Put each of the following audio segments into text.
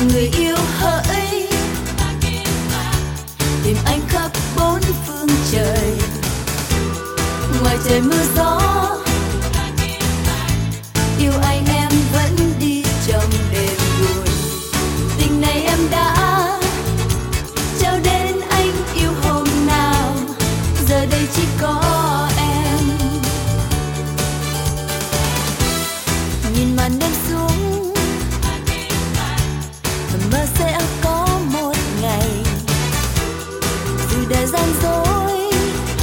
Người yêu hỡi tìm anh khắp bốn phương trời, ngoài trời mưa gió yêu anh em vẫn đi trong đêm buồn. Tình này em đã trao đến anh yêu hôm nào, giờ đây chỉ có em. Nhìn màn đêm xuống mơ sẽ có một ngày, dù đời gian dối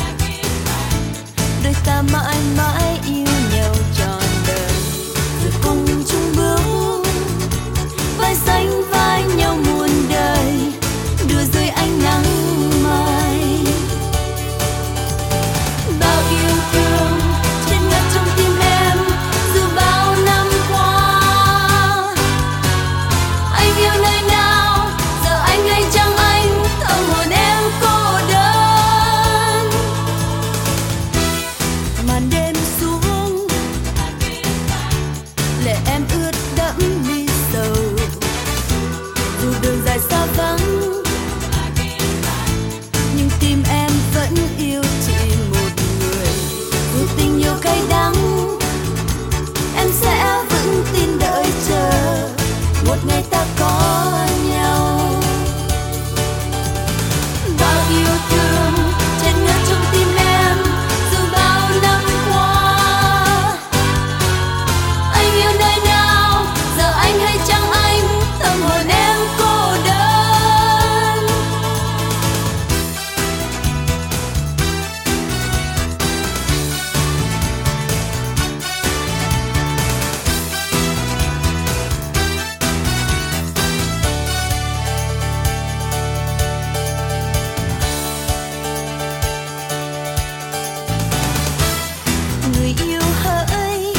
đôi ta mãi mãi yêu nhau trọn đời, rồi cùng chung bước vai sánh vai nhau muôn đời, đùa dưới ánh nắng mai. Bao yêu thương trên ngất trong tim em dù bao năm qua. Anh yêu nơi nào giờ anh hay chẳng anh, thầm hồn em cô đơn. Màn đêm xuống lệ em ướt đẫm mi sầu, dù đường dài xa vắng nhưng tim em vẫn yêu chỉ một người. Dù tình yêu cay đắng em sẽ vững tin đợi chờ một ngày ta có nhau. Bao yêu thương trên ngất trong tim em dù bao năm qua. Anh yêu nơi nào giờ anh hay chẳng anh, tâm hồn em cô đơn. Người yêu hỡi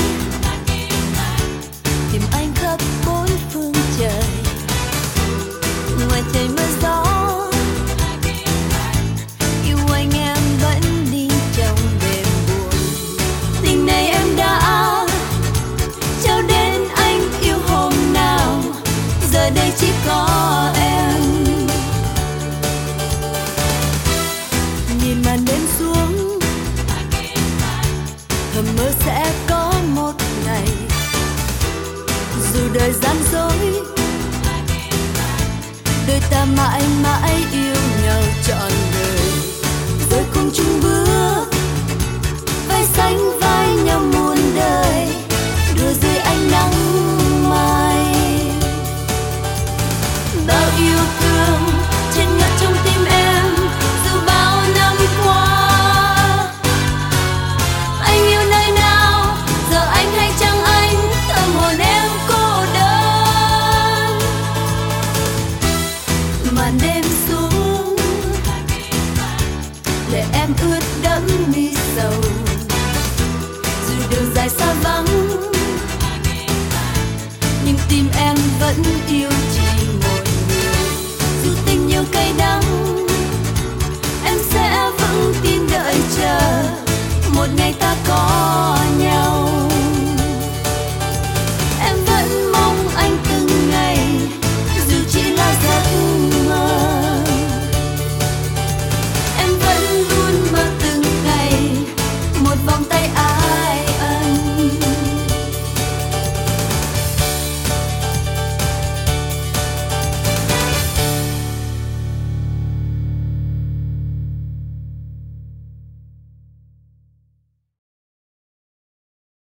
tìm anh khắp bốn phương trời, ngoài trời mưa gió yêu anh em vẫn đi trong đêm buồn. Tình này em đã trao đến anh yêu hôm nào, giờ đây chỉ có em. Nhìn màn đêm xuống thầm mơ sẽ có một ngày, dù đời gian dối đôi ta mãi mãi yêu nhau trọn đời, rồi cùng chung bước vai sánh vai nhau muôn đời, đùa dưới ánh nắng mai. Bao yêu thương trên ngất trong tim em dù bao năm qua. Anh yêu nơi nào giờ anh hay chẳng anh, tâm hồn em cô đơn. Màn đêm xuống lệ em ướt đẫm mi sầu, dù đường dài xa vắng nhưng tim em vẫn yêu chỉ một người. Dù tình yêu cay đắng em sẽ vững tin đợi chờ một ngày ta có